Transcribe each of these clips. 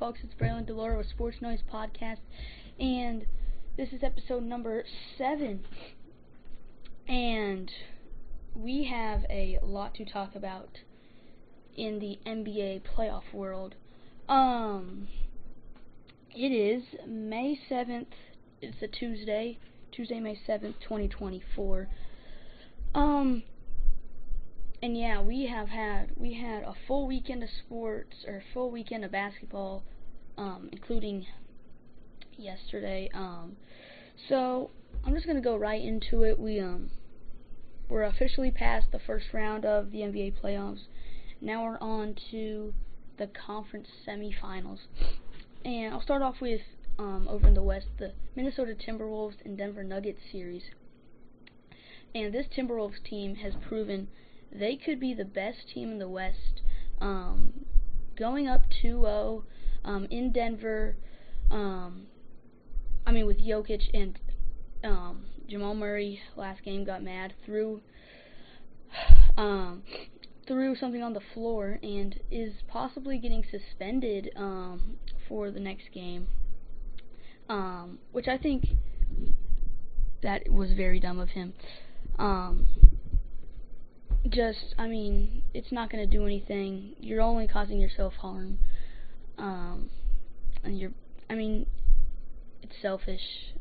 folks? It's Braylon Delora with Sports Noise Podcast, and this is episode number 7. And we have a lot to talk about in the NBA playoff world. It is May 7th. It's a Tuesday, May 7th, 2024. And yeah, we had a full weekend of sports, or a full weekend of basketball, including yesterday. So I'm just gonna go right into it. We're officially past the first round of the NBA playoffs. Now we're on to the conference semifinals, and I'll start off with over in the West, the Minnesota Timberwolves and Denver Nuggets series. And this Timberwolves team has proven they could be the best team in the West, going up 2-0 in Denver. With Jokic and Jamal Murray last game got mad, threw something on the floor, and is possibly getting suspended for the next game, which I think that was very dumb of him. It's not going to do anything. You're only causing yourself harm. It's selfish.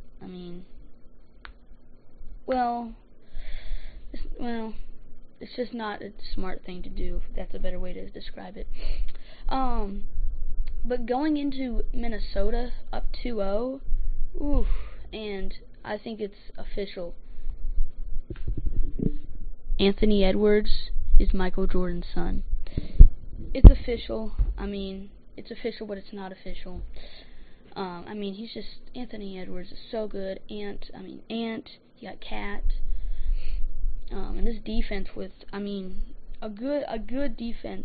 It's just not a smart thing to do. That's a better way to describe it. But going into Minnesota up 2-0, and I think it's official. Anthony Edwards is Michael Jordan's son. It's official. It's official, but it's not official. He's just, Anthony Edwards is so good. You got Cat. And this defense with, a good defense.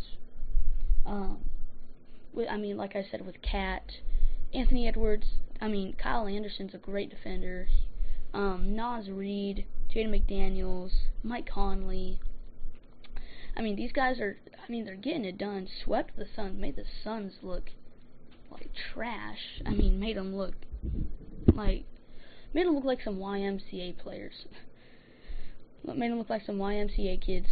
Like I said, with Cat, Anthony Edwards. Kyle Anderson's a great defender. Naz Reid, Jaden McDaniels, Mike Conley. These guys are, they're getting it done. Swept the Suns, made the Suns look like trash. Made them look like some YMCA players. Made them look like some YMCA kids.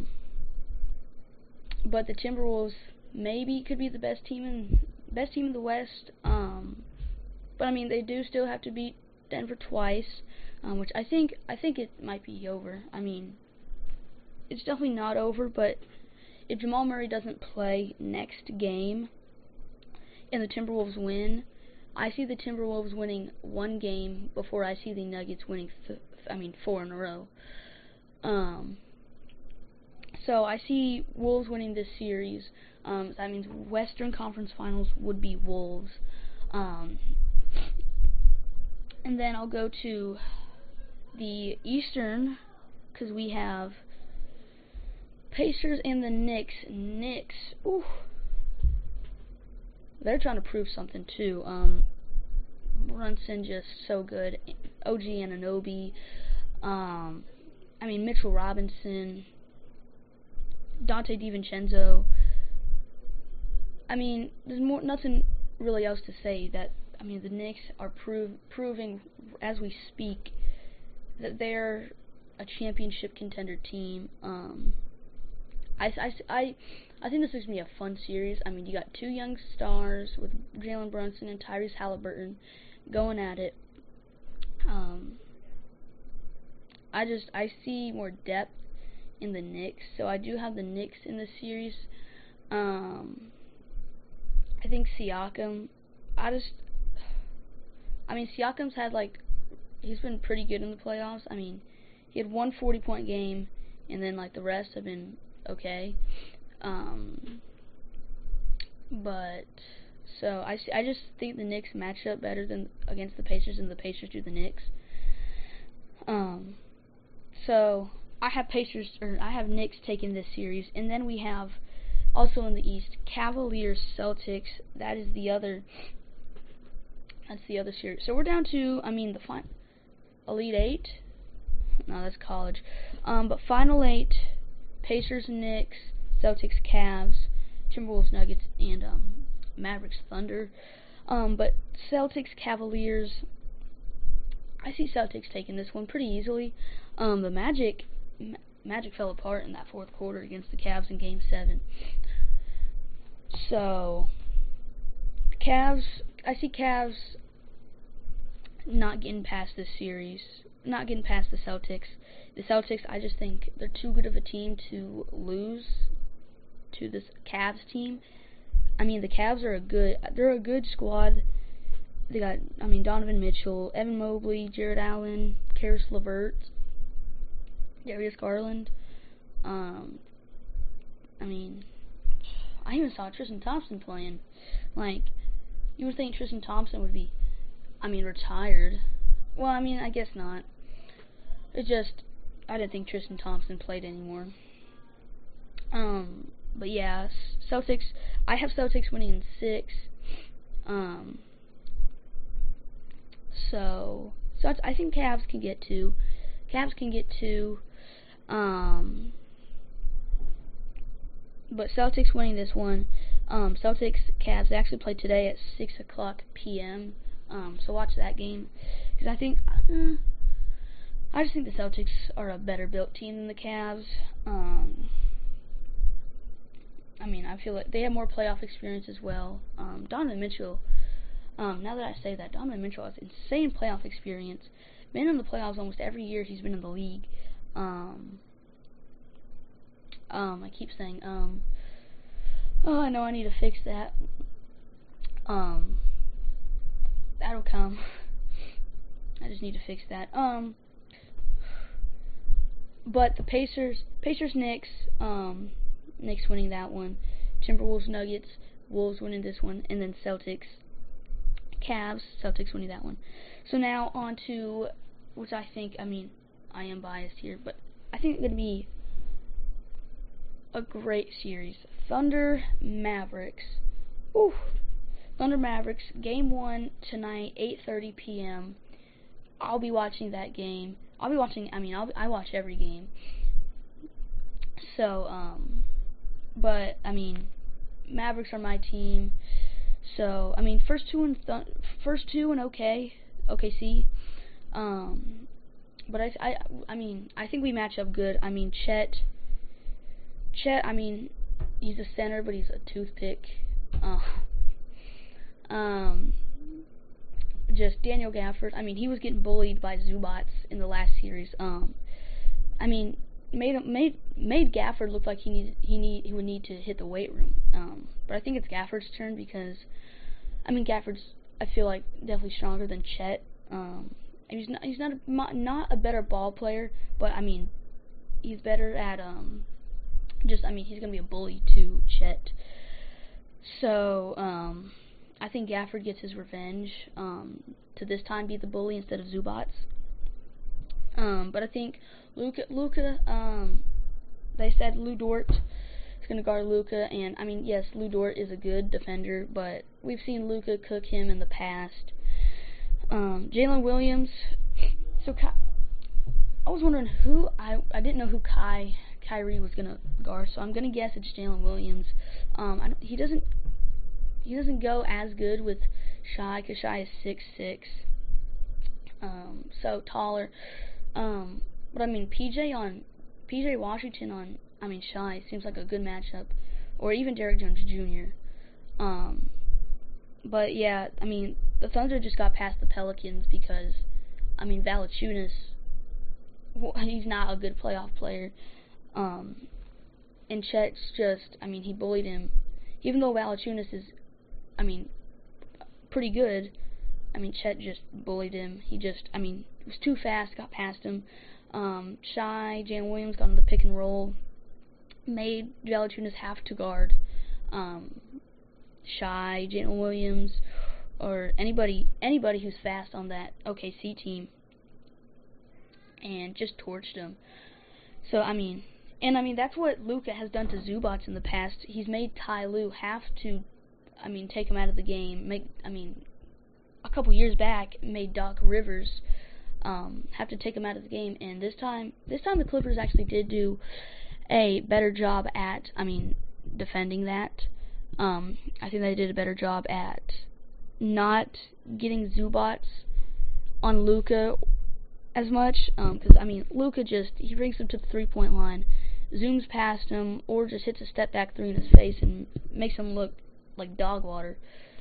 But the Timberwolves maybe could be the best team in the West. But they do still have to beat Denver twice, which I think it might be over. It's definitely not over, but if Jamal Murray doesn't play next game and the Timberwolves win, I see the Timberwolves winning one game before I see the Nuggets winning 4 in a row. So I see Wolves winning this series. That means Western Conference Finals would be Wolves. And then I'll go to the Eastern, because we have Pacers and the Knicks. They're trying to prove something too. Brunson just so good. OG Anunoby. Mitchell Robinson. Dante DiVincenzo. There's nothing really else to say. That the Knicks are proving as we speak that they're a championship contender team. I think this is going to be a fun series. You got two young stars with Jalen Brunson and Tyrese Halliburton going at it. I see more depth in the Knicks, so I do have the Knicks in the series. I think Siakam, Siakam's had, he's been pretty good in the playoffs. He had one 40-point game, and then, the rest have been okay. I just think the Knicks match up better than against the Pacers, and the Pacers do the Knicks. So I have Knicks taking this series, and then we have also in the East Cavaliers Celtics. That's the other series. So we're down to the Elite Eight. No, that's college. But Final 8: Pacers, Knicks, Celtics, Cavs, Timberwolves, Nuggets, and Mavericks Thunder. But Celtics Cavaliers, I see Celtics taking this one pretty easily. The Magic fell apart in that fourth quarter against the Cavs in Game 7. So, I see Cavs not getting past this series, not getting past the Celtics. The Celtics, I just think they're too good of a team to lose to this Cavs team. I mean, the Cavs are they're a good squad. They got, Donovan Mitchell, Evan Mobley, Jared Allen, Karis LeVert, Darius Garland. I even saw Tristan Thompson playing. Like, you would think Tristan Thompson would be, retired. Well, I guess not. It's just, I didn't think Tristan Thompson played anymore. But yeah, Celtics, I have Celtics winning in 6. So I think Cavs can get 2. But Celtics winning this one. Celtics Cavs, they actually play today at 6 o'clock p.m. So watch that game, because I just think the Celtics are a better built team than the Cavs. I feel like they have more playoff experience as well. Donovan Mitchell, now that I say that, Donovan Mitchell has insane playoff experience. Been in the playoffs almost every year he's been in the league. I keep saying, I know I need to fix that. That'll come. I just need to fix that. But the Pacers, Knicks, Knicks winning that one. Timberwolves, Nuggets, Wolves winning this one, and then Celtics, Cavs, Celtics winning that one. So now on to, which I think, I am biased here, but I think it's going to be a great series. Thunder Mavericks. Ooh. Thunder Mavericks, Game 1 tonight, 8:30 p.m. I'll be watching that game. I watch every game. So, but, Mavericks are my team. So, first two in OKC. But I think we match up good. Chet, he's a center, but he's a toothpick. Just Daniel Gafford. He was getting bullied by Zubats in the last series. Made Gafford look like he would need to hit the weight room. But I think it's Gafford's turn, because Gafford's, I feel like, definitely stronger than Chet. He's not a better ball player, but he's better at he's gonna be a bully to Chet. So I think Gafford gets his revenge to this time be the bully instead of Zubats. But I think Luka, they said Lu Dort is going to guard Luka, and yes, Lu Dort is a good defender, but we've seen Luka cook him in the past. Jalen Williams. So I was wondering who I didn't know who Kyrie was going to guard, so I'm going to guess it's Jalen Williams. He doesn't go as good with Shai, because Shai is 6'6", so taller. But PJ Washington on Shai seems like a good matchup, or even Derrick Jones Jr. But yeah, the Thunder just got past the Pelicans because Valanciunas, he's not a good playoff player. And Chet's just, he bullied him. Even though Valanciunas is, pretty good, Chet just bullied him. He just, was too fast, got past him. Shai, Jalen Williams got on the pick and roll, made Valanciunas have to guard Shai, Jalen Williams, or anybody who's fast on that OKC team, and just torched him. So, that's what Luka has done to Zubats in the past. He's made Ty Lue have to, take him out of the game. A couple years back, made Doc Rivers have to take him out of the game, and this time the Clippers actually did do a better job at, defending that. I think they did a better job at not getting Zubats on Luka as much, because Luka he brings him to the 3-point line, zooms past him, or just hits a step back three in his face and makes him look like dog water.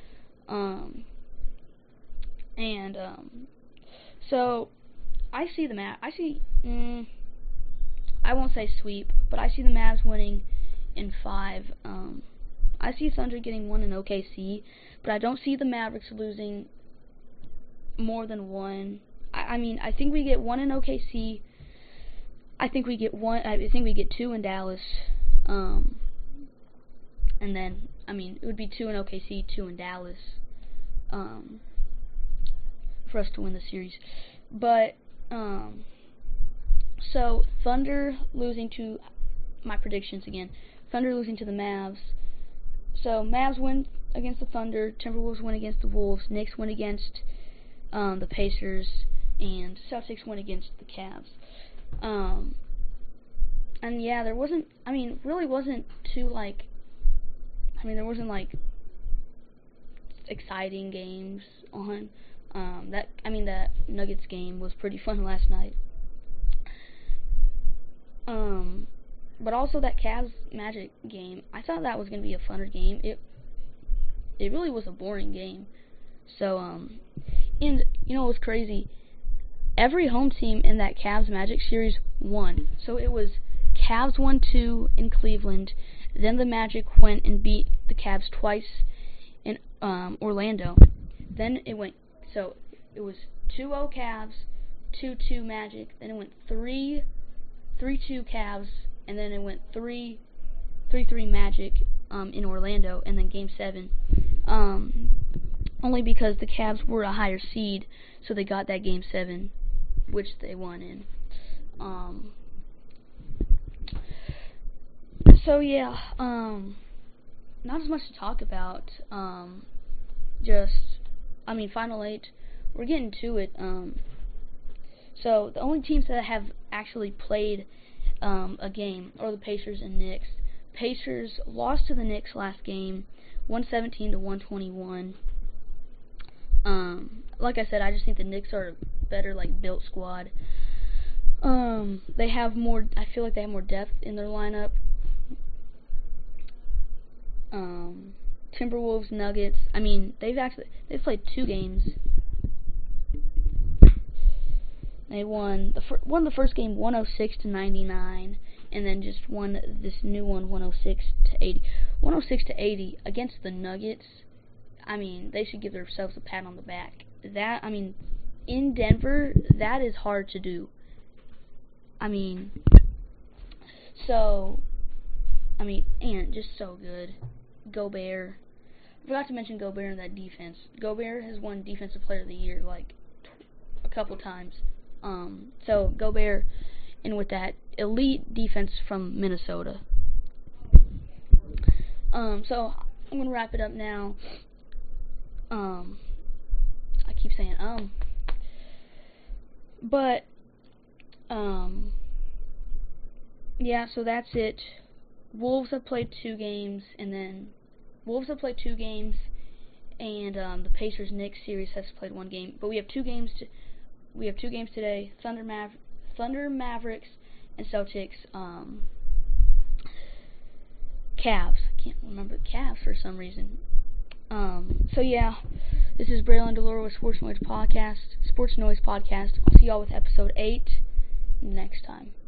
So I see the I won't say sweep, but I see the Mavs winning in 5. I see Thunder getting 1 in OKC, but I don't see the Mavericks losing more than 1. I think we get 1 in OKC. I think we get 2 in Dallas. And then it would be 2 in OKC, 2 in Dallas. For us to win the series. But so Thunder losing to my predictions again. Thunder losing to the Mavs. So Mavs win against the Thunder, Timberwolves win against the Wolves, Knicks win against the Pacers, and Celtics win against the Cavs. And yeah, there wasn't really wasn't too there wasn't exciting games on. That Nuggets game was pretty fun last night. But also that Cavs Magic game, I thought that was gonna be a funner game. It really was a boring game. So and you know what was crazy? Every home team in that Cavs Magic series won. So it was Cavs 1-2 in Cleveland, then the Magic went and beat the Cavs twice in Orlando. Then it went. So it was 2-0 Cavs, 2-2 Magic, then it went 3-2 Cavs, and then it went 3-3 Magic in Orlando, and then Game 7. Only because the Cavs were a higher seed, so they got that Game 7, which they won in. So yeah, not as much to talk about. Final 8, we're getting to it. So the only teams that have actually played a game are the Pacers and Knicks. Pacers lost to the Knicks last game, 117 to 121. Like I said, I just think the Knicks are a better built squad. They have more. I feel like they have more depth in their lineup. Timberwolves, Nuggets. They've played 2 games. They won the first game 106 to 99, and then just won this new one 106 to 80. 106 to 80 against the Nuggets. They should give themselves a pat on the back. That in Denver, that is hard to do. And just so good. Gobert. I forgot to mention Gobert in that defense. Gobert has won Defensive Player of the Year a couple times. So Gobert in with that elite defense from Minnesota. So I'm gonna wrap it up now. I keep saying yeah, so that's it. Wolves have played 2 games, and the Pacers Knicks series has played 1 game. But we have 2 games today. Thunder, Mavericks, and Celtics. Cavs. I can't remember the Cavs for some reason. So yeah, this is Braylon Delora with Sports Noise Podcast. I'll see y'all with episode 8 next time.